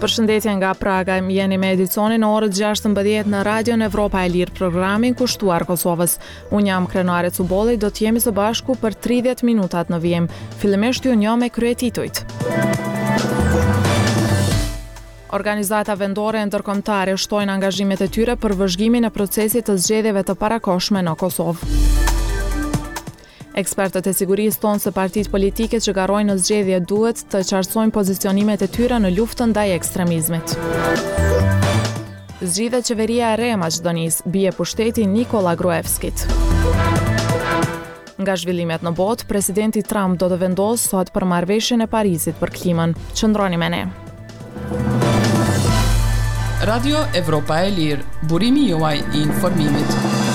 Përshëndetje nga Praga, jeni me edicionin orës 16 në Radion Evropa e Lirë, programin kushtuar Kosovës. Unë jam Krenare Cubolli, do t'jemi së bashku për 30 minutat në vijim. Fillimisht ju një me kryetitujt. Organizata vendore ndërkombëtare shtojnë angazhimet e tyre për vëzhgimin e procesit të zgjedhjeve të parakohshme në Kosovë. Ekspertët e sigurisë tonë se partitë politike që garojnë në zgjedhje duhet të qartësojnë pozicionimet e tyre në luftën ndaj ekstremizmit. Zgjidhet qeveria e re e Maqedonisë, bie pushteti Nikola Gruevskit. Nga zhvillimet në botë, presidenti Trump do të vendosë sot për marrëveshjen e Parisit për klimën. Qëndroni me ne. Radio Evropa e Lirë, burimi juaj I informimit.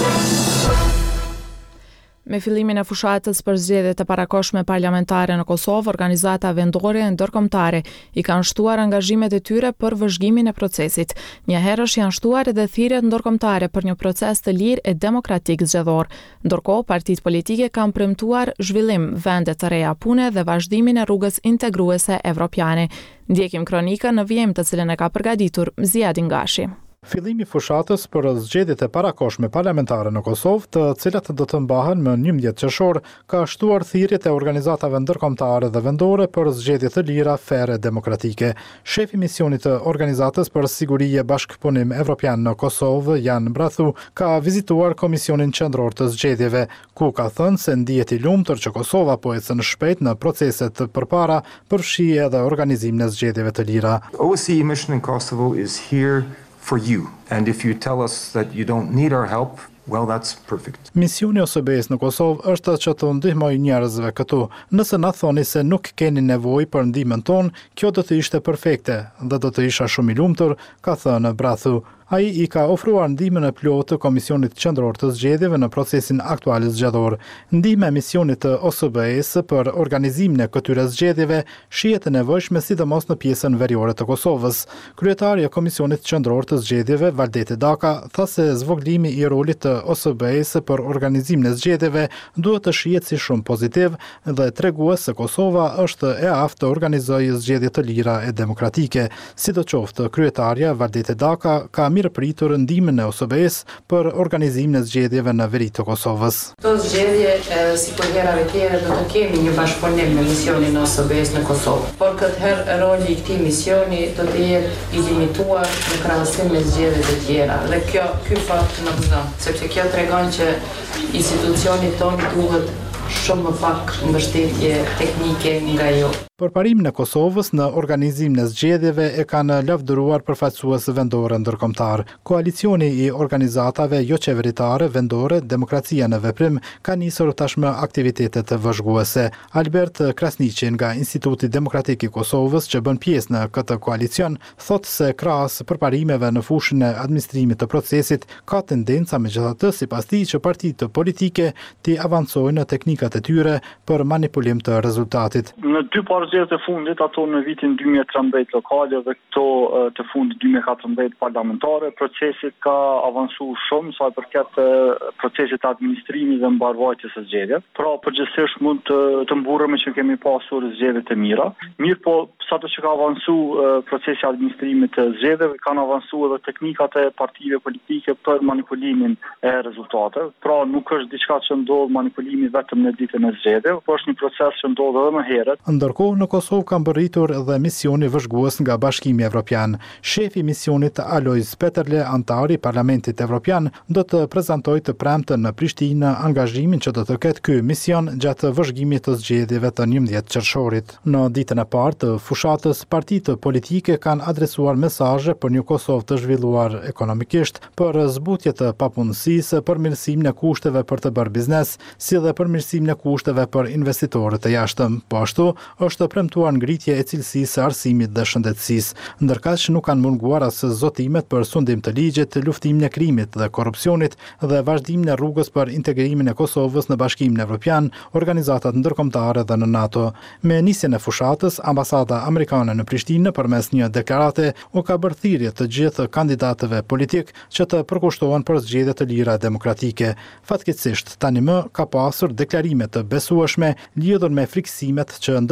Me fillimin e fushatës për zgjedhjet e parakohshme parlamentare në Kosovë, organizata vendore e ndërkombëtare I kanë shtuar angazhimet e tyre për vëzhgimin e procesit. Njëherësh janë shtuar edhe thirrjet ndërkombëtare për një proces të lirë e demokratik zgjedhor. Ndërkohë, partitë politike kanë premtuar zhvillim, vende të reja pune dhe vazhdimin e rrugës integruese evropiane. Ndjekim kronikën në vijim të cilën e ka përgatitur Ziadin Gashi. Fillimi fushatës për zgjedhjet e parakohshme parlamentare në Kosovë, të cilat do të mbahen më 11 qershor, ka shtuar thirrjet e organizatave ndërkombëtare dhe vendore për zgjedhje të lira, fere, demokratike. Shefi misionit të Organizatës për Siguri e Bashkëpunim Evropian në Kosovë, Jan Brathu, ka vizituar Komisionin Qendror të Zgjedhjeve, ku ka thënë se ndihet I lumtur që Kosova po ecën shpejt në proceset përpara, përfshi edhe organizimin e zgjedhjeve të lira. OSCE mission in Kosovo is here for you. And if you tell us that you don't need our help, well, that's perfect. Misioni OSBE-s në Kosovë është që të ndihmoj njerëzve këtu. Nëse na thoni se nuk keni nevojë për ndihmën tonë, kjo do të ishte perfekte dhe do të isha shumë I lumtur, ka thënë Brathu. Ai I ka ofruar ndihmën e plotë të Komisionit Qendror të Zgjedhjeve në procesin aktual zgjedhor. Ndihma e misionit të OSBE-s për organizimin e këtyre zgjedhjeve shihet e nevojshme sidomos në pjesën veriore të Kosovës. Kryetari I Komisionit Qendror të Zgjedhjeve, Valdete Daka, tha se zvoglimi I rolit të OSBE-s për organizimin e zgjedhjeve duhet të shihet si shumë pozitiv dhe tregues se Kosova është e aftë të organizojë zgjedhje të lira e demokratike. Sidoqoftë, kryetaria Valdete Daka ka mirëpritur ndihmën e OSBE-s për organizimin e zgjedhjeve në veri të Kosovës. Këto zgjedhje, si për herave tjera, do të kemi një bashkëpunim me misionin e OSBE-s në Kosovë. Por këtë herë roli I këtij misioni do të jetë I limituar në krahasim me zgjedhjet e tjera. Dhe ky fakt në gëzon, sepse kjo tregon që institucioni tonë duhet shumë më pak mbështetje teknike nga ju. Përparimin e Kosovës në organizimin e zgjedhjeve e kanë lavdëruar përfaqësues vendore ndërkombëtar. Koalicioni I organizatave jo qeveritare vendore Demokracia në Veprim ka nisur tashmë aktivitete të vëzhguese. Albert Krasniqi nga Instituti Demokratik I Kosovës, që bën pjesë në këtë koalicion, thotë se krahas përparimeve në fushën e administrimit të procesit, ka tendenca megjithatë sipas tij që partitë politike të avancojnë në teknikat e tyre për manipulim të rezultatit. Në dy zgjedhjet e fundit, ato në vitin 2013 lokale dhe këto të fundit 2014 parlamentare, procesi ka avancuar shumë sa I përket procesit të administrimit dhe mbarvajtjes së zgjedhjeve. Pra, përgjithsisht mund të mburremi që kemi pasur zgjedhje të mira. Mirë po, sado që ka avancuar procesi I administrimit të zgjedhjeve, kanë avancuar edhe teknikat e partive politike për manipulimin e rezultateve. Pra, nuk është diçka që ndodh manipulimi vetëm në ditën e zgjedhjeve, por është një proces që ndodh edhe më herët. Ndërkohë, në Kosovë ka mbërritur edhe misioni vëzhgues nga Bashkimi Evropian. Shefi I misionit Alojz Peterle, antari I Parlamentit Evropian, do të prezantojë të premten në Prishtinë angazhimin që do të ketë ky mision gjatë vëzhgimit të zgjedhjeve të 11 qershorit. Në ditën e parë të fushatës, partitë politike kanë adresuar mesazhe për një Kosovë të zhvilluar ekonomikisht, për zbutje të papunësisë, për mirësimin e kushteve për të bërë biznes, si dhe për mirësimin e kushteve për investitorët e jashtëm. Po ashtu, është premtuar ngritje e cilësisë së arsimit dhe shëndetësisë, ndërkaq që nuk kanë munguar as zotimet për sundim të ligjit, luftimin e krimit dhe korrupsionit dhe vazhdimin e rrugës për integrimin e Kosovës në Bashkimin Evropian, organizatat ndërkombëtare dhe në NATO. Me nisjen e fushatës, ambasada amerikane në Prishtinë përmes një deklarate u ka bërë thirrje të gjithë kandidatëve politik që të përkushtohen për zgjedhje të lira demokratike. Fatkeqësisht, tani më ka pasur deklarime të besueshme lidhur me friksimet që ndërlidhen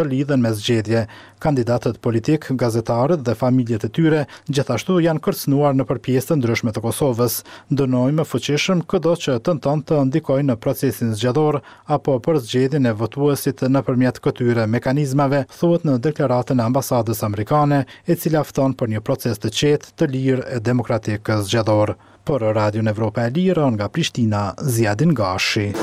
me zgjedhje. Kandidatët politik, gazetarët dhe familjet e tyre gjithashtu janë kërcënuar në pjesë të ndryshme të Kosovës. Dënojmë fuqishëm çdo që tenton të ndikojë në procesin zgjedhor apo për zgjedhjen e votuesit nëpërmjet këtyre mekanizmave, thuhet në deklaratën e ambasadës amerikane, e cila fton për një proces të qetë, të lirë e demokratik zgjedhor. Për Radio Evropa e Lirë nga Prishtina, Ziadin Gashi.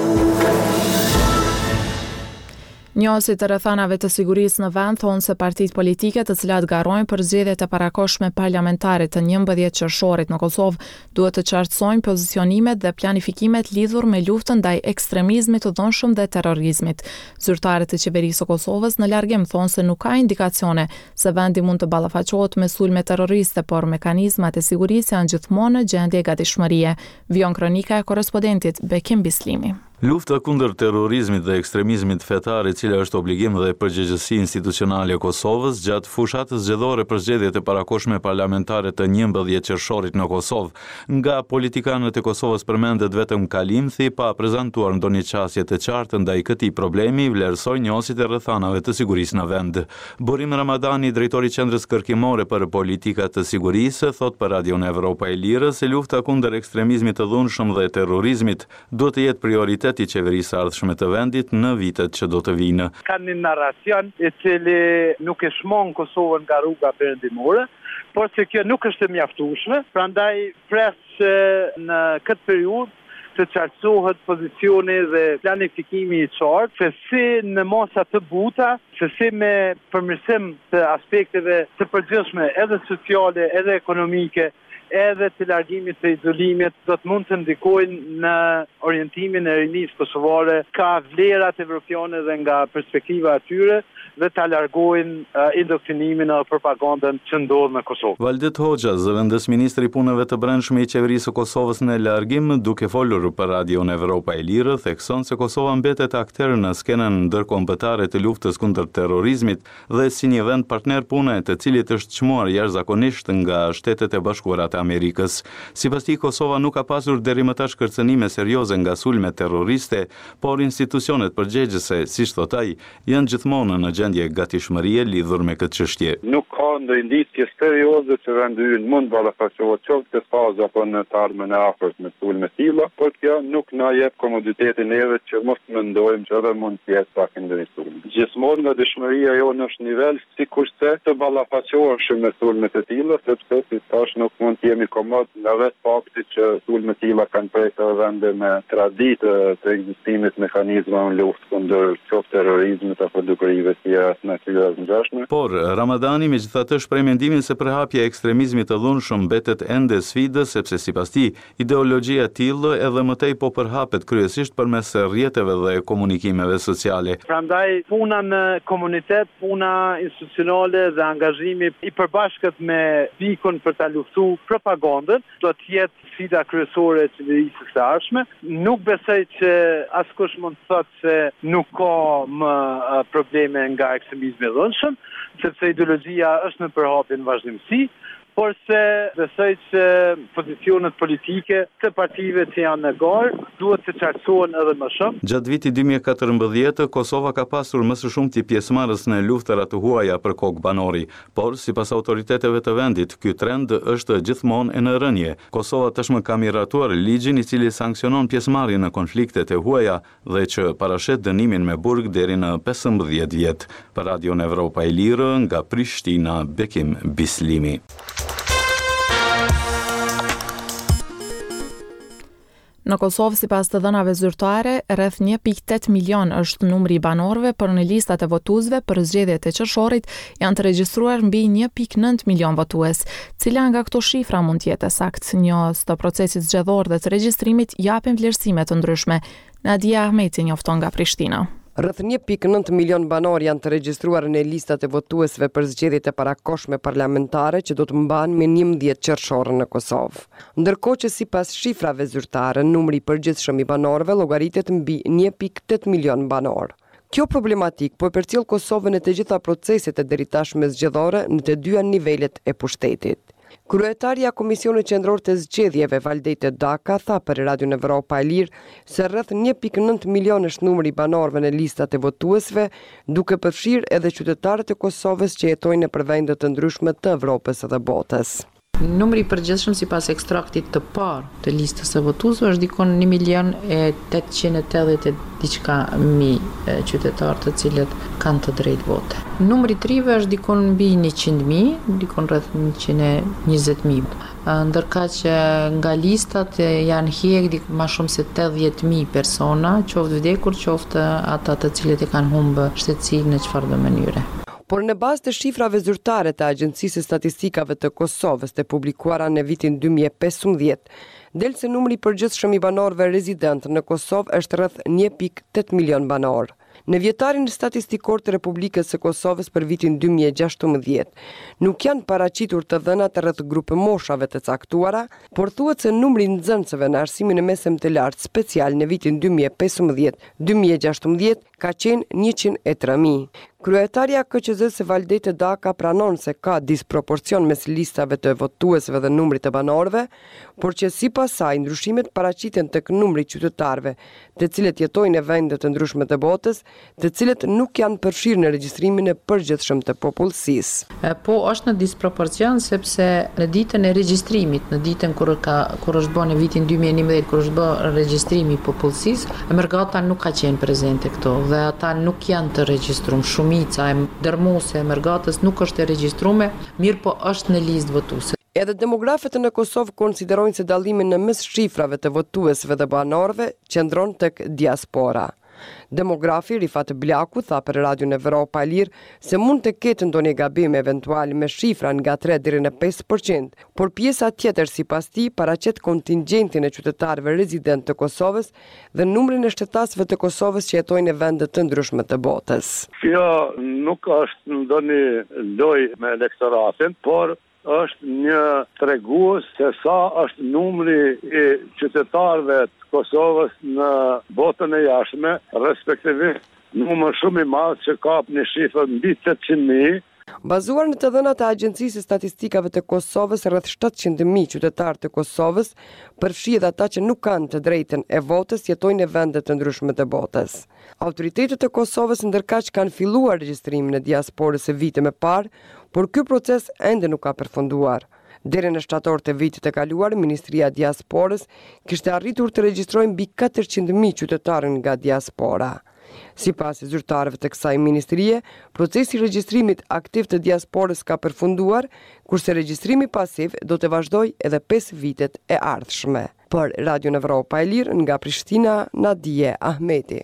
Njohësit të rrethanave të sigurisë në vend thonë se partitë politike të cilat garojnë për zgjedhjet e parakohshme parlamentare të 11 qershorit në Kosovë duhet të qartësojnë pozicionimet dhe planifikimet lidhur me luftën ndaj ekstremizmit të dhunshëm dhe terrorizmit. Zyrtarët e qeverisë së Kosovës në largim thonë se nuk ka indikacione se vendi mund të ballafaqohet me sulme terroriste, por mekanizmat e sigurisë janë gjithmonë në gjendje gatishmërie. Vion kronika e korrespondentit Bekim Bislimi. Lufta kundër terrorizmit dhe ekstremizmit fetar, e cila është obligim dhe përgjegjësi institucionale e Kosovës gjatë fushatës zgjedhore për zgjedhjet e parakohshme parlamentare të 11 qershorit në Kosovë. Nga politikanët e Kosovës përmendet vetëm kalimthi, pa prezantuar ndonjë qasje të qartë ndaj këtij problemi, vlerësoi njohësit e rrethanave të sigurisë në vend. Burim Ramadani, drejtori i Qendrës Kërkimore për Politika të Sigurisë, thot për Radio Evropa e Lirë se lufta kundër ekstremizmit të dhunshëm dhe terrorizmit duhet të jetë prioritet i qeverisë ardhshme të vendit në vitet që do të vinë. Ka një narracion i cili nuk e shmon Kosovën nga rruga perëndimore, por se kjo nuk është e mjaftueshme, prandaj pres që në këtë periudhë të qartësohet pozicioni dhe planifikimi i qartë, se si në mosa të buta, se si me përmirësim të aspekteve të përgjithshme edhe sociale, edhe ekonomike, edhe të largimit të izolimit do të mund të ndikojnë në orientimin e rinisë kosovare, ka vlerat evropiane dhe nga perspektiva e tyre dhe ta largojnë indoktrinimin e propagandën që ndodh në Kosovë. Valdet Hoxha, zëvendës ministri i punëve të brendshme i qeverisë së Kosovës në largim, duke folur për Radio Evropa e Lirë, thekson se Kosova mbetet akter në skenën ndërkombëtare të luftës kundër terrorizmit dhe si një vend partner pune të cilit është çmuar jashtëzakonisht nga Shtetet e Bashkuara të Amerikës. Sipas tij, Kosova nuk ka pasur deri më tash kërcënime serioze nga sulme terroriste, por institucionet përgjegjëse, siç thot ai, janë gjithmonë në gjendje gatishmërie lidhur me këtë çështje. Nuk ka ndonjë indicje serioze që vendi ynë mund ballafaqohet qoftë të fazë apo në të ardhmen e afërt me sulme të tilla, por kjo nuk na jep komoditetin neve që mos mendojmë që edhe mund të jetë pak ndonjë sulm. Gjithmonë nga dëshmëria jonë është nivel sikurse të ballafaqoheshim me sulme të tilla, sepse si thash nuk mund të jemi komod nga vetë fakti që sulme të tilla kanë prekur vende me traditë të ekzistimit mekanizmave luftë kundër qoftë terrorizmit apo dukurive të tjera natyrës ngjashme. Por Ramadani megjithatë shpreh mendimin se përhapja e ekstremizmit të dhunshëm mbetet ende sfidë, sepse sipas tij ideologjia e tillë edhe më tej po përhapet kryesisht përmes rrjeteve dhe komunikimeve sociale. Prandaj puna në komunitet, puna institucionale dhe angazhimi i përbashkët me pikun për ta luftuar propagandën do të jetë sfida kryesore e qeverisë së ardhshme. Nuk besoj që askush mund të thotë se nuk ka më probleme nga ekstremizmi i dhunshëm, sepse ideologjia është në përhapje në vazhdimsi, por se besoj që pozicionet politike të partive që janë në garë duhet të qartësohen edhe më shumë. Gjatë vitit 2014, Kosova ka pasur më së shumti pjesëmarrës në luftëra të huaja për kokë banori, por sipas autoriteteve të vendit, ky trend është gjithmonë e në rënje. Kosova tashmë ka miratuar ligjin i cili sanksionon pjesëmarrjen në konfliktet e huaja dhe që parashet dënimin me burg deri në 15 vjet. Për Radio Evropa e Lirë nga Prishtina, Bekim Bislimi. Në Kosovë, sipas të dhënave zyrtare, rreth 1.8 milion është numri i banorëve, por në listat e votuesve për zgjedhjet e qershorit janë të regjistruar mbi 1.9 milion votues. Cila nga këto shifra mund të jetë saktë? Njohës të procesit zgjedhor dhe të regjistrimit japin vlerësime të ndryshme. Nadia Ahmeti njofton nga Prishtina. Rreth 1.9 milion banor janë të regjistruar në listat e votuesve për zgjedhjet e parakohshme parlamentare që do të mbahen me 11 qershor në Kosovë. Ndërkohë që sipas shifrave zyrtare, numri i përgjithshëm i banorëve llogaritet mbi 1.8 milion banor. Kjo problematik po e përcjell Kosovën në të gjitha proceset e deritashme zgjedhore në të dyja nivelet e pushtetit. Kryetaria Komisionit Qendror të Zgjedhjeve Valdete Daka tha për Radion Evropa e Lirë se rreth 1.9 milion është numri i banorëve në listat e votuesve, duke përfshirë edhe qytetarët e Kosovës që jetojnë në vende të ndryshme të Evropës dhe botës. Numri i përgjithshëm sipas ekstraktit të parë të listës së votuesve është dikon 1.880 diçka mijë qytetarë të cilët kanë të drejtë vote. Numri i trive është dikon mbi 100.000, dikon rreth 120.000. Ndërka që nga listat janë hiq më shumë se 80.000 persona, qoftë vdekur, qoftë ata të cilët e kanë humbë shtetësinë në çfarëdo mënyre. Por në bazë të shifrave zyrtare të Agjencisë së Statistikave të Kosovës të publikuara në vitin 2015, del se numri i përgjithshëm i banorëve rezident në Kosovë është rreth 1.8 milion banor. Në vjetarin statistikor të Republikës së Kosovës për vitin 2016, nuk janë paraqitur të dhënat rreth grupe moshave të caktuara, por thuhet se numri i nxënësve në arsimin e mesëm të lartë special në vitin 2015-2016 ka qenë 103.000. Kryetaria KQZ-s Valdete Daka pranon se ka disproporcion mes listave të votuesve dhe numrit të banorëve, por që sipas saj ndryshimet paraqiten tek numri i qytetarëve, të cilët jetojnë në vende të ndryshme të botës, të cilët nuk janë përfshirë në regjistrimin e përgjithshëm të popullsisë. Po është në disproporcion sepse në ditën e regjistrimit, në ditën kur është bërë në vitin 2011 kur është bërë regjistrimi i popullsisë, emergata nuk ka qenë prezente këto dhe ata nuk janë të regjistruar. Shumica e dërmuese e emergatës nuk është e regjistruar, mirë po është në listë votuese. Edhe demografët në Kosovë konsiderojnë se dallimi në mes shifrave të votuesve dhe banorëve qëndron tek diaspora. Demografi Rifat Blaku tha për Radion Evropa e Lirë se mund të ketë ndonjë gabim eventual me shifra nga 3 deri në 5%, por pjesa tjetër sipas tij paraqet kontingjentin e qytetarëve rezident të Kosovës dhe numrin e shtetasëve të Kosovës që jetojnë në vende të ndryshme të botës. Kjo nuk është ndonjë lojë me elektoratin, por është një tregues se sa është numri i qytetarëve të Kosovës në botën e jashtme, respektivisht numër shumë i madh që ka një shifër mbi 800.000. Bazuar në të dhënat e Agjencisë së Statistikave të Kosovës, rreth 700.000 qytetarë të Kosovës, përfshi ata që nuk kanë të drejtën e votës, jetojnë në vende të ndryshme të botës. Autoritetet e Kosovës ndërkaq kanë filluar regjistrimin e diasporës së vite më parë, por ky proces ende nuk ka përfunduar. Deri në shtator të vitit të kaluar, Ministria e Diasporës kishte arritur të regjistrojë mbi 400.000 qytetarë nga diaspora. Sipas zyrtarëve të kësaj ministrie, procesi i regjistrimit aktiv të diasporës ka përfunduar, kurse regjistrimi pasiv do të vazhdojë edhe 5 vitet e ardhshme. Për Radion Evropa e Lirë nga Prishtina, Nadije Ahmeti.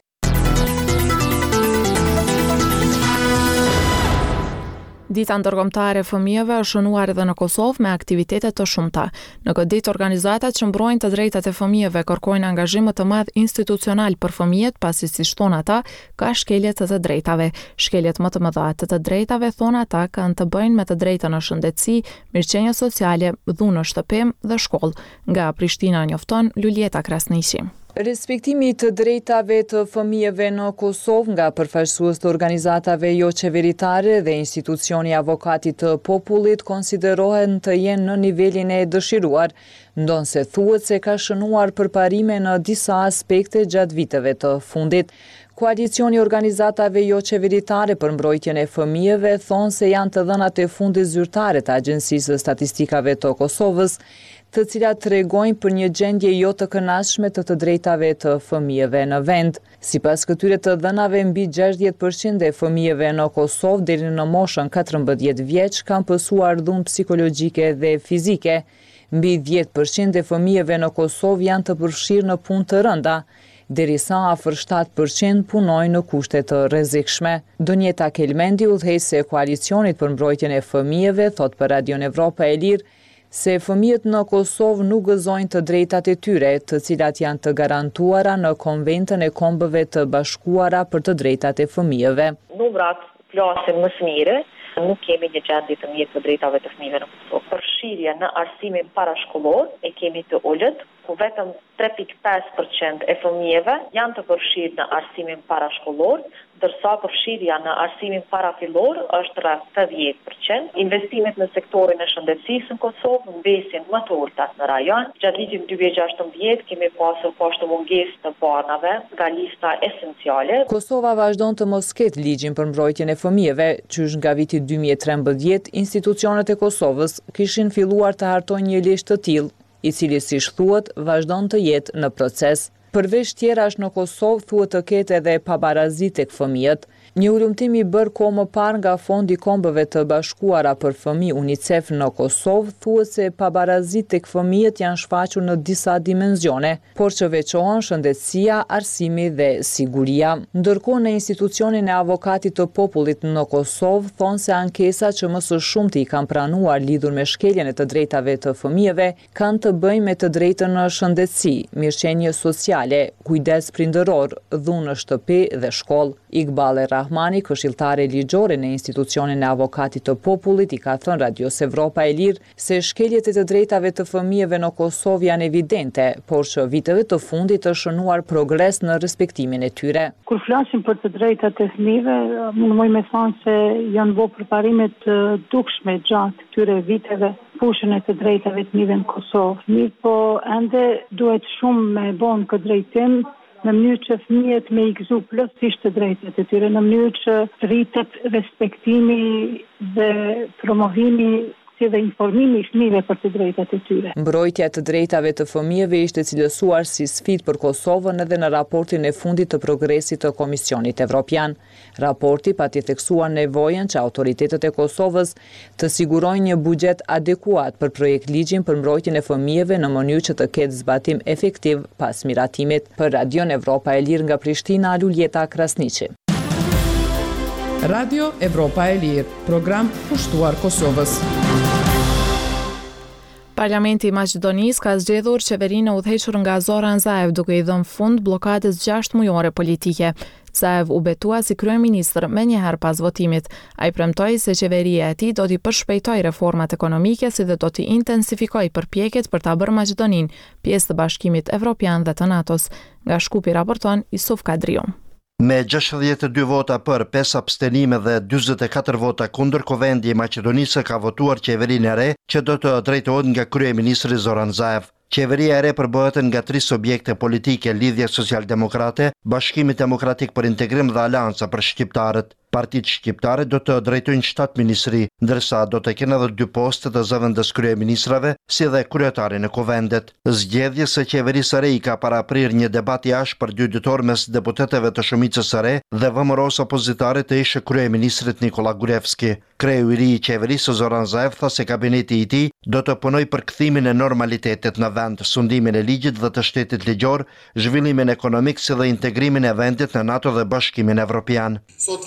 Dita ndërkombëtare e fëmijëve është shënuar edhe në Kosovë me aktivitete të shumta. Në këtë ditë organizatat që mbrojnë të drejtat e fëmijëve kërkojnë angazhim më të madh institucional për fëmijët, pasi si thon ata, ka shkelje të drejtave. Shkeljet më të mëdha të drejtave, thon ata, kanë të bëjnë me të drejtën në shëndetësi, mirëqenie sociale, dhunë në shtëpi dhe shkollë. Nga Prishtina njofton Lulieta Krasniqi. Respektimi të drejtave të fëmijëve në Kosovë nga përfaqësues të organizatave jo qeveritare dhe institucioni Avokatit të Popullit konsiderohen të jenë në nivelin e dëshiruar, ndonse thuhet se ka shënuar përparime në disa aspekte gjatë viteve të fundit. Koalicioni organizatave jo qeveritare për mbrojtjen e fëmijëve thonë se janë të dhënat e fundit zyrtare të Agjencisë së Statistikave të Kosovës, të cilat tregojnë për një gjendje jo të kënaqshme të drejtave të fëmijëve në vend. Sipas këtyre të dhënave, mbi 60% e fëmijëve në Kosovë deri në moshën 14 vjeç kanë pësuar dhunë psikologjike dhe fizike. Mbi 10% e fëmijëve në Kosovë janë të përfshirë në punë të rënda, derisa afër 7% punojnë në kushte të rrezikshme. Donjeta Kelmendi, udhëheqëse e koalicionit për mbrojtjen e fëmijëve, thot për Radion Evropa e Lirë se fëmijët në Kosovë nuk gëzojnë të drejtat e tyre, të cilat janë të garantuara në Konventën e Kombëve të Bashkuara për të drejtat e fëmijëve. Numrat flasin më së miri, nuk kemi një gjendje të mirë të drejtave të fëmijëve në Kosovë. Përfshirja në arsimin parashkollor e kemi të ulët, ku vetëm 3.5% e fëmijëve janë të përfshirë në arsimin parashkollor, ndërsa përfshirja në arsimin parafillor është rreth 80%. Investimet në sektorin e shëndetësisë në Kosovë mbesin më të ulta në rajon. Gjatë vitit 2016 kemi pasur poshtë mungesë të banave nga lista esenciale. Kosova vazhdon të mos ketë ligjin për mbrojtjen e fëmijëve, qysh nga viti 2013 institucionet e Kosovës kishin filluar të hartojnë një listë të tillë, i cili siç thuhet vazhdon të jetë në proces. Përveç tjerash në Kosovë thuhet të ketë edhe pabarazi tek fëmijët. Një ulëmtim i bërë kohë më parë nga Fondi i Kombëve të Bashkuara për Fëmijë UNICEF në Kosovë thuhet se pabarazit tek fëmijët janë shfaqur në disa dimensione, por që veçohen shëndetësia, arsimi dhe siguria. Ndërkohë në institucionin e avokatit të popullit në Kosovë thonë se ankesa që më së shumti i kanë pranuar lidhur me shkeljen e të drejtave të fëmijëve kanë të bëjnë me të drejtën në shëndetësi, mirëqenie sociale, kujdes prindëror, dhunë në shtëpi dhe shkollë. Iqbal Rahmani, këshilltare ligjore në institucionin e avokatit të popullit, i ka thënë Radios Evropa e Lirë se shkeljet e të drejtave të fëmijëve në Kosovë janë evidente, por që viteve të fundit të shënuar progres në respektimin e tyre. Kur flasim për të drejtat e fëmijëve, mundoj me thonë se janë bërë përparime të dukshme gjatë këtyre viteve fushën e të drejtave të fëmijëve në Kosovë. Mirë po ende duhet shumë me bon këtë drejtim në mënyrë që fëmijët me i gëzu plotësisht të drejtat e tyre, në mënyrë që rritet respektimi dhe promovimi si dhe informimi i fëmijëve për të drejtat e tyre. Mbrojtja e të drejtave të fëmijëve ishte cilësuar si sfidë për Kosovën edhe në raportin e fundit të progresit të Komisionit Evropian. Raporti pati theksuar nevojën që autoritetet e Kosovës të sigurojnë një buxhet adekuat për projekt ligjin për mbrojtjen e fëmijëve në mënyrë që të ketë zbatim efektiv pas miratimit. Për Radion Evropa e Lirë nga Prishtina, Luljeta Krasniqi. Radio Evropa e Lirë, program pushtuar Kosovës. Parlamenti i Maqedonisë ka zgjedhur qeverinë e udhëhequr nga Zoran Zaev duke i dhënë fund bllokadës 6 mujore politike. Zaev u betua si kryeministër menjëherë pas votimit. Ai premtoi se qeveria e tij do t'i përshpejtojë reformat ekonomike si dhe do t'i intensifikojë përpjekjet për ta bërë Maqedoninë pjesë të Bashkimit Evropian dhe të NATO-s. Nga Shkupi raporton Isuf Kadriu. Me 62 vota për, 5 abstenime dhe 44 vota kundër, Kuvendi i Maqedonisë ka votuar qeverinë e re që do të drejtohet nga kryeministri Zoran Zaev. Qeveria e re përbëhet nga 3 subjekte politike: Lidhja Social-Demokrate, Bashkimi Demokratik për Integrim dhe Aleanca për Shqiptarët. Partitë shqiptare do të drejtojnë 7 ministri, ndërsa do të kenë edhe 2 poste të zëvendës kryeministrave, si dhe kryetarin e kuvendet. Zgjedhjes së qeverisë së re i ka paraprir një debat i ashpër 2 ditor mes deputetëve të shumicës së re dhe vëmëros opozitare të ish kryeministrit Nikola Gruevski. Kreu i ri i qeverisë Zoran Zaev tha se kabineti i tij do të punojë për kthimin e normalitetit në vend, sundimin e ligjit dhe të shtetit ligjor, zhvillimin ekonomik si dhe integrimin e vendit në NATO dhe Bashkimin Evropian.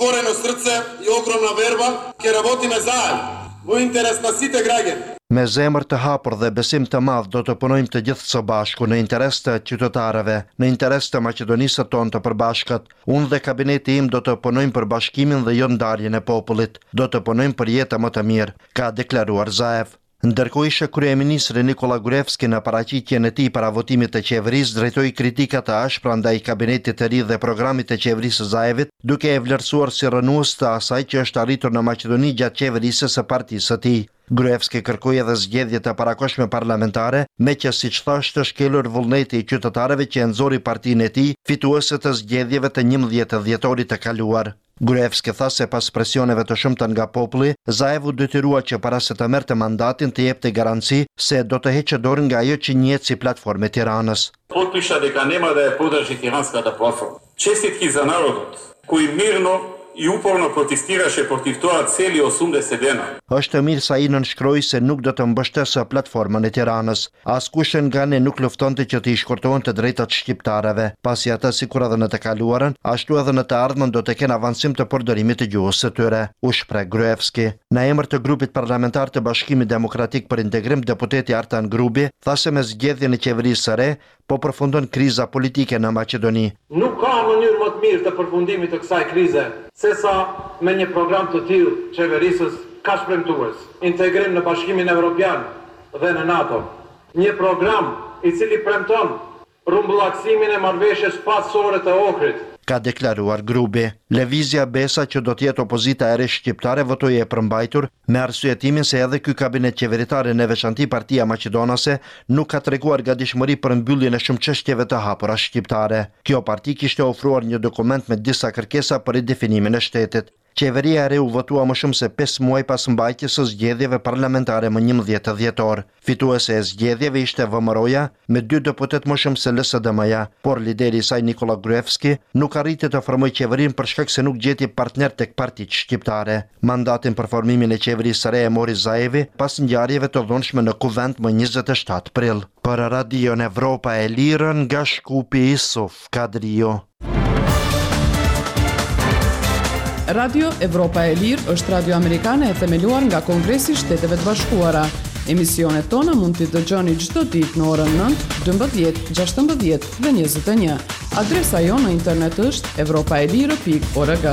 Srce i ogromna verba që работи me Zaev, u interes na site gragen. Me zemër të hapur dhe besim të madh do të punojmë të gjithë së bashku në interes të qytetarëve, në interes të Maqedonisë tonë të përbashkët. Unë dhe kabineti im do të punojmë për bashkimin dhe jo ndarjen e popullit. Do të punojmë për jetë më të mirë, ka deklaruar Zaev. Ndërkohë ish kryeministri Nikola Gruevski në paraqitjen e tij para votimit të qeverisë drejtoi kritika të ashpra ndaj kabinetit të ri dhe programit të qeverisë së Zaevit, duke e vlerësuar si rënues të asaj që është arritur në Maqedoni gjatë qeverisës së partisë së tij. Gruevski kërkoi edhe zgjedhje të parakohshme parlamentare, me që siç thashë të shkelur vullneti i qytetarëve që e nxori partinë e tij fituese të zgjedhjeve të 11 dhjetorit të kaluar. Gruevski tha se pas presioneve të shumta nga populli, Zaev u detyrua që para se të merrte mandatin të jepte garanci se do të heqë dorë nga ajo që njihet si platformë e Tiranës. Potpisha дека нема да ја подржи тиранската платформа. Честитки за народот кој мирно i uporno protestirashe против тоа цели 80 dena. Është mirë sa i nënshkroi se nuk do të mbështesë platformën e Tiranës. Askush nga ne nuk luftonte që të i shkurtohen të drejtat shqiptarëve, pasi ata sikur edhe në të kaluarën, ashtu edhe në të ardhmen do të kenë avancim të përdorimit të gjuhës së tyre, u shpreh Gruevski. Në emër të grupit parlamentar të Bashkimit Demokratik për Integrim, deputeti Artan Grubi tha se me zgjedhjen e qeverisë së re po përfundon kriza politike në Maqedoni. Nuk ka mënyrë më të mirë të përfundimit të kësaj krize sesa me një program të tillë qeverisës kaq premtues, integrim në Bashkimin Evropian dhe në NATO. Një program i cili premton rumbullaksimin e marrëveshjes pasore të Ohrit. Ka deklaruar grupi. Lëvizja Besa, që do të jetë opozita e re shqiptare, votoi e përmbajtur me arsyetimin se edhe ky kabinet qeveritare, në veçanti Partia Maqedonase, nuk ka treguar gatishmëri për mbylljen e shumë çështjeve të hapura shqiptare. Kjo parti kishte ofruar një dokument me disa kërkesa për ridefinimin e shtetit. Qeveria e re u votua më shumë se 5 muaj pas mbajtjes së zgjedhjeve parlamentare më 11 dhjetor. Fituese e zgjedhjeve ishte VMRO-ja me 2 deputet më shumë se LSDM-ja, por lideri i saj Nikola Gruevski nuk arriti të formojë qeverinë për shkak se nuk gjeti partner tek partitë shqiptare. Mandatin për formimin e qeverisë së re e mori Zaevi pas ngjarjeve të dhunshme në Kuvend më 27 prill. Për Radion Evropa e Lirë nga Shkupi Isuf Kadrio. Radio Evropa e Lirë është radio amerikane e themeluar nga Kongresi i Shteteve të Bashkuara. Emisionet tona mund t'i dëgjoni çdo ditë në orën 9, 12, 16 dhe 21. Adresa jonë në internet është europaelire.org.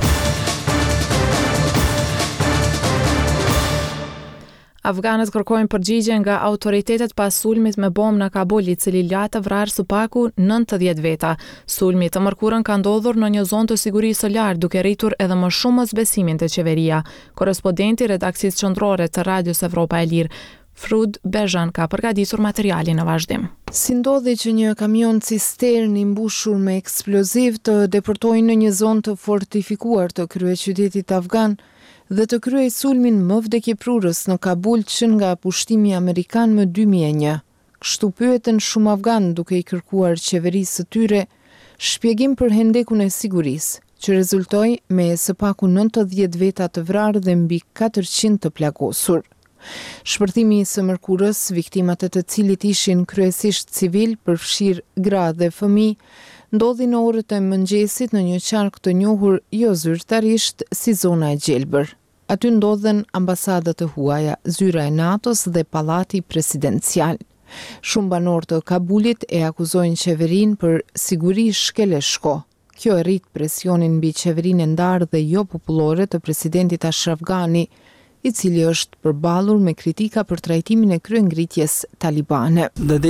Afganët kërkojnë përgjigje nga autoritetet pas sulmit me bombë në Kabul, i cili la të vrarë së paku 90 veta. Sulmi të mërkurën ka ndodhur në një zonë të sigurisë së lartë, duke rritur edhe më shumë zbesimin të qeveria. Korespondenti redakcisë qendrore të Radios Evropa e Lirë, Frud Bezhan, ka përgatitur materialin në vazhdim. Si ndodhi që një kamion cistern i mbushur me eksploziv të deportojnë në një zonë të fortifikuar të kryeqytetit afgan dhe të kryej sulmin më vdekjeprurës në Kabul që nga pushtimi amerikan më 2001. Kështu pyeten shumë afgan duke i kërkuar qeverisë së tyre shpjegim për hendekun e sigurisë, që rezultoi me së paku 90 veta të vrarë dhe mbi 400 të plagosur. Shpërthimi i së mërkurës, viktimat e të cilit ishin kryesisht civil, përfshir gra dhe fëmijë, ndodhi në orët e mëngjesit në një qark të njohur jo zyrtarisht si zona e Gjelbër. Aty ndodhen ambasadat e huaja, zyra e NATO-s dhe pallati presidencial. Shumë banor të Kabulit e akuzojnë qeverinë për siguri shkeleshko. Kjo e rrit presionin mbi qeverinë e ndarë dhe jo popullore të presidentit Ashraf Ghani, i cili është përballur me kritika për trajtimin e kryengritjes talibane.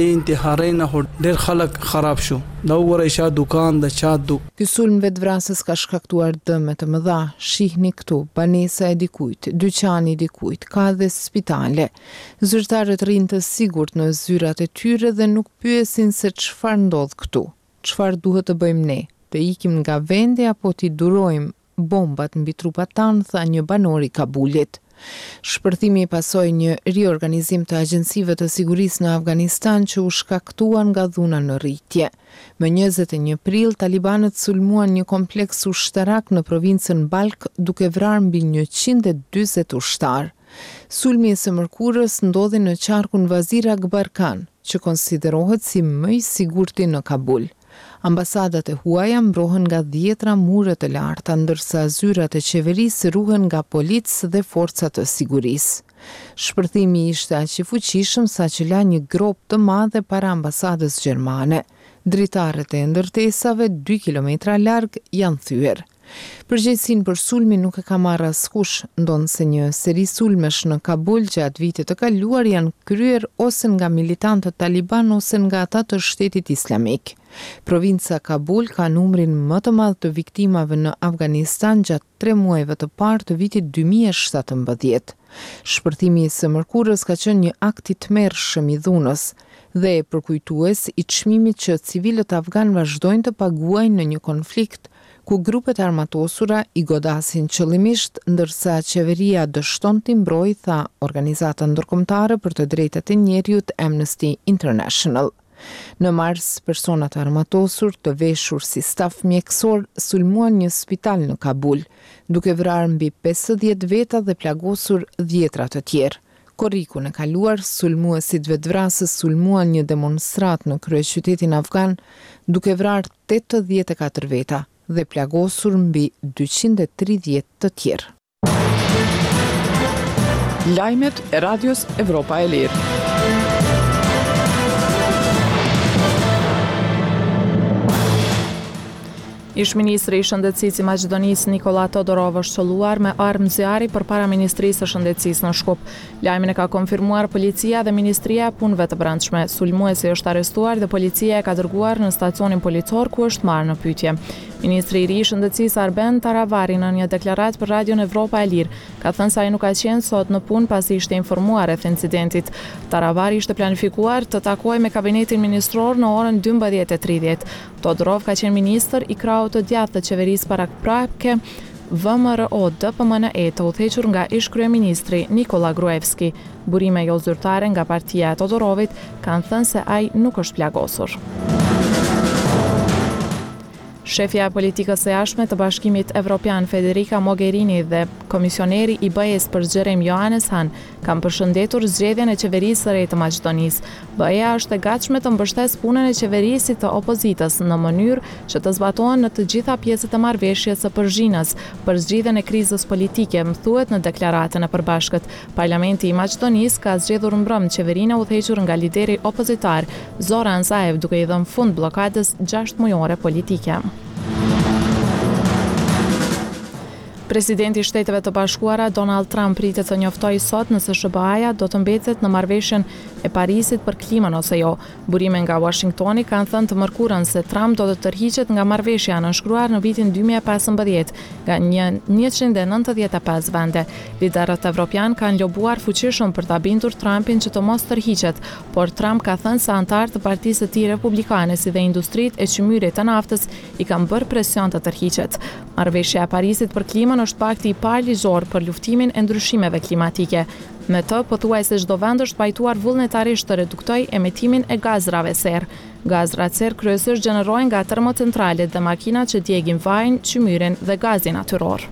Ky sulm vetvrasës ka shkaktuar dëme të mëdha, shihni këtu, banesa e dikujt, dyqani i dikujt, ka dhe spitale. Zyrtarët rinë të sigurt në zyrat e tyre dhe nuk pyesin se çfarë ndodh këtu. Çfarë duhet të bëjmë ne? Të ikim nga vendi apo t'i durojmë bombat mbi trupat tanë, tha një banor i Kabulit. Shpërthimi pasoi një riorganizim të agjencive të sigurisë në Afganistan që u shkaktuan nga dhuna në rritje. Më 21 prill, talibanët sulmuan një kompleks ushtarak në provincën Balk duke vrarë mbi 140 ushtar. Sulmi i së mërkurës ndodhi në qarkun Wazir Akbar Khan, që konsiderohet si më i sigurti në Kabul. Ambasadat e huaja mbrohen nga 10 mure të larta, ndërsa zyrat e qeverisë ruhen nga policë dhe forcat të sigurisë. Shpërthimi ishte aq i fuqishëm sa që la një grop të madhe para ambasadës gjermane. Dritarët e ndërtesave 2 kilometra larg janë thyer. Përgjegjësinë për sulmin nuk e ka marrë askush, ndonse një seri sulmesh në Kabul gjatë vitit të kaluar janë kryer ose nga militantët taliban ose nga ata të Shtetit Islamik. Provinca Kabul ka numrin më të madh të viktimave në Afganistan gjatë 3 muajve të parë të vitit 2017. Shpërthimi i së mërkurës ka qenë një akt i tmerrshëm i dhunës dhe përkujtues i çmimit që civilët afgan vazhdojnë të paguajnë në një konflikt ku grupet armatosura i godasin qëllimisht, ndërsa qeveria dështon t'i mbrojë, tha organizata ndërkombëtare për të drejtat e njerëzit Amnesty International. Në mars, personat armatosur të veshur si staf mjekësor sulmuan një spital në Kabul, duke vrarë mbi 50 veta dhe plagosur 10 të tjerë. Korrikun e kaluar, sulmuesit vetvrasës sulmuan një demonstrat në kryeqytetin afgan, duke vrarë 84 veta dhe plagosur mbi 230 të tjerë. Lajmet e Radios Evropa e Lirë. Ish-ministri i Shëndetësisë i Maqedonisë Nikola Todorov është qelluar me armë zjarri përpara Ministrisë së Shëndetësisë në Shkup. Lajmin e ka konfirmuar policia dhe Ministria e Punëve të Brendshme. Sulmuesi është arrestuar dhe policia e ka dërguar në stacionin policor ku është marrë në pyetje. Ministri i ri i Shëndetësisë Arben Taravari në një deklaratë për Radion Evropa e Lirë ka thënë se ai nuk ka qenë sot në punë pasi ishte informuar rreth incidentit. Taravari ishte planifikuar të takojë me kabinetin ministror në orën 12:30. Todorov ka qenë ministër i krahut të djathtë të qeverisë paraprake VMRO DPMNE të udhëhequr nga ish-kryeministri Nikola Gruevski. Burime jo zyrtare nga partia e Todorovit kanë thënë se ai nuk është plagosur. Shefja e politikës së jashtme të Bashkimit Evropian Federica Mogherini dhe komisioneri i BE-s për zgjerim Johannes Hahn kanë përshëndetur zgjedhjen e qeverisë së re të Maqedonisë. BE-ja është e gatshme të mbështesë punën e qeverisë të opozitës në mënyrë që të zbatohen në të gjitha pjesët e marrëveshjes së Përzhinës për zgjidhjen e krizës politike, më thuhet në deklaratën e përbashkët. Parlamenti i Maqedonisë ka zgjedhur mbrëm qeverinë e udhëhequr nga lideri opozitar Zoran Zaev, duke i dhënë fund bllokadës 6 mujore politike. Presidenti i Shteteve të Bashkuara Donald Trump pritet të njoftojë sot nëse SBA-ja do të mbetet në marrëveshjen e Parisit për klimën ose jo. Burime nga Washingtoni kanë thënë të mërkurën se Trump do të tërhiqet nga marrëveshja nënshkruar në vitin 2015 nga 195 vende. Liderët evropian kanë lobuar fuqishëm për ta bindur Trumpin që të mos tërhiqet, por Trump ka thënë se anëtarë të partisë së tij republikane si dhe industritë e çmyrit të naftës i kanë bërë presion të tërhiqet. Marrëveshja e Parisit për klimën është pakti i parë ligjor për luftimin e ndryshimeve klimatike. Me të, pothuajse çdo vend është pajtuar vullnetarisht të reduktojë emetimin e gazrave serë. Gazrat serë kryesisht gjenerohen nga termocentralet dhe makinat që djegin vajin, çmyrin dhe gazin natyror.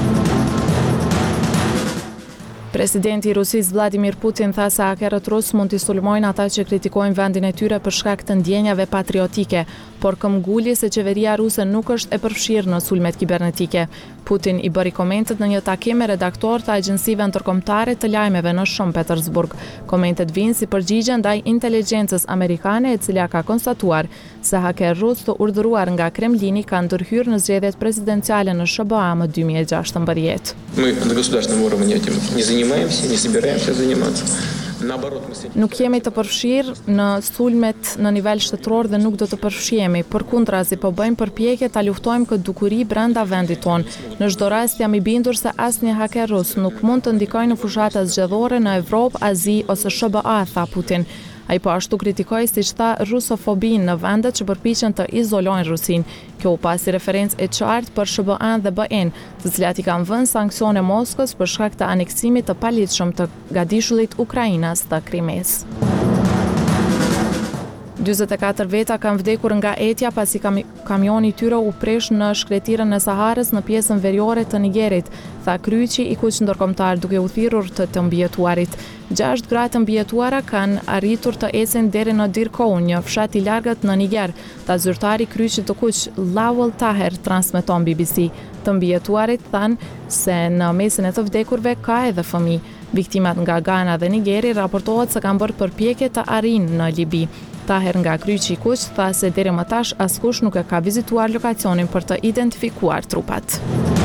Presidenti i Rusisë Vladimir Putin tha se hakerët rus mund t'i sulmojnë ata që kritikojnë vendin e tyre për shkak të ndjenjave patriotike, por këmbguli se qeveria ruse nuk është e përfshirë në sulmet kibernetike. Putin i bëri komentet në një takim me redaktor të agjensive ndërkombëtare të lajmeve në Shën Petersburg. Komentet vinë si përgjigje ndaj inteligjencës amerikane, e cila ka konstatuar se haker rus të urdhëruar nga Kremlini kanë ndërhyrë në zgjedhjet presidenciale në SBA më 2016. Мы на государственном уровне этим не занимаемся, не собираемся заниматься. Nuk jemi të përfshirë në sulmet në nivel shtetëror dhe nuk do të përfshihemi, përkundrazi po bëjmë përpjekje ta luftojmë këtë dukuri brenda vendit tonë. Në çdo rast jam i bindur se asnjë haker rus nuk mund të ndikojë në fushata zgjedhore në Evropë, Azi ose SBA, tha Putin. Ai po ashtu kritikoi, siç tha, rusofobinë në vendet që përpiqen të izolojnë Rusinë. Kjo u pasi referencë e qartë për SBA-n dhe BE-n, të cilat i kanë vënë sanksione Moskës për shkak të aneksimit të paligjshëm të gadishullit Ukrainas të Krimes. 44 veta kanë vdekur nga etja pasi kamioni i tyre u presh në shkretirën e Saharës në pjesën veriore të Nigerit, tha kryqi i kuq ndërkombëtar duke u thirrur të mbijetuarit. 6 gra të mbijetuara kanë arritur të ecin deri në Dirkoun, një fshat i largët në Niger, tha zyrtari i kryqit të kuq Lawal Taher, transmeton BBC. Të mbijetuarit thanë se në mesin e të vdekurve ka edhe fëmijë. Viktimat nga Ghana dhe Nigeri raportohet se kanë bërë përpjekje të arrijnë në Libi. Taher nga kryqi i kuq tha se deri më tash askush nuk e ka vizituar lokacionin për të identifikuar trupat.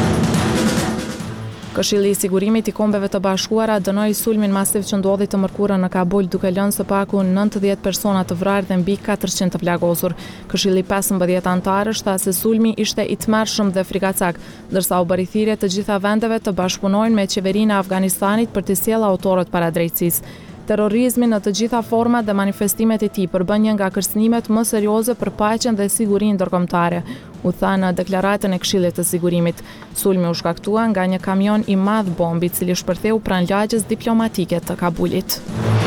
Këshilli i Sigurimit i Kombeve të Bashkuara dënoi sulmin masiv që ndodhi të mërkurën në Kabul, duke lënë së paku 90 persona të vrarë dhe mbi 400 të plagosur. Këshilli 15 antarësh tha se sulmi ishte i tmerrshëm dhe frikacak, ndërsa u bëri thirrje të gjitha vendeve të bashkëpunojnë me qeverinë e Afganistanit për të sjellë autorët para drejtësisë. Terrorizmi në të gjitha format dhe manifestimet e tij përbën një nga kërcënimet më serioze për paqen dhe sigurinë ndërkombëtare, u tha në deklaratën e Këshillit të Sigurimit. Sulmi u shkaktua nga një kamion i madh bombi, i cili shpërtheu pranë lagjes diplomatike të Kabulit.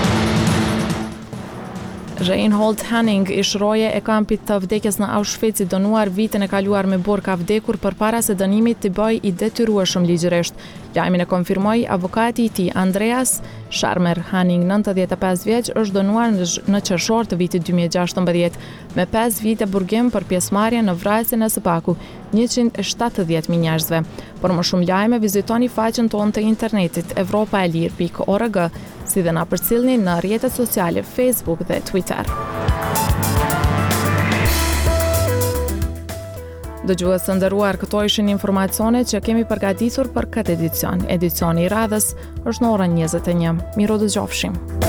Reinhold Henning, ish roje e kampit të vdekjes në Auschwitz, i dënuar vitin e kaluar me borë, ka vdekur përpara se dënimit të bëjë i detyrueshëm ligjërisht. Lajmin e konfirmoi avokati i tij, Andreas Scharmer. Henning, 95 vjeç, është dënuar në qershor të vitit 2016 me 5 vite burgim për pjesëmarrje në vrasjen e së paku 170.000 njerëzve. Por më shumë lajme vizitoni faqen tonë të internetit europaelir.org, si dhe na përcjellni në rrjetet sociale Facebook dhe Twitter. Dëgjues të nderuar, këto ishin informacionet që kemi përgatitur për këtë edicion. Edicioni I radhës është në orën 21. Miro dëgjofshim.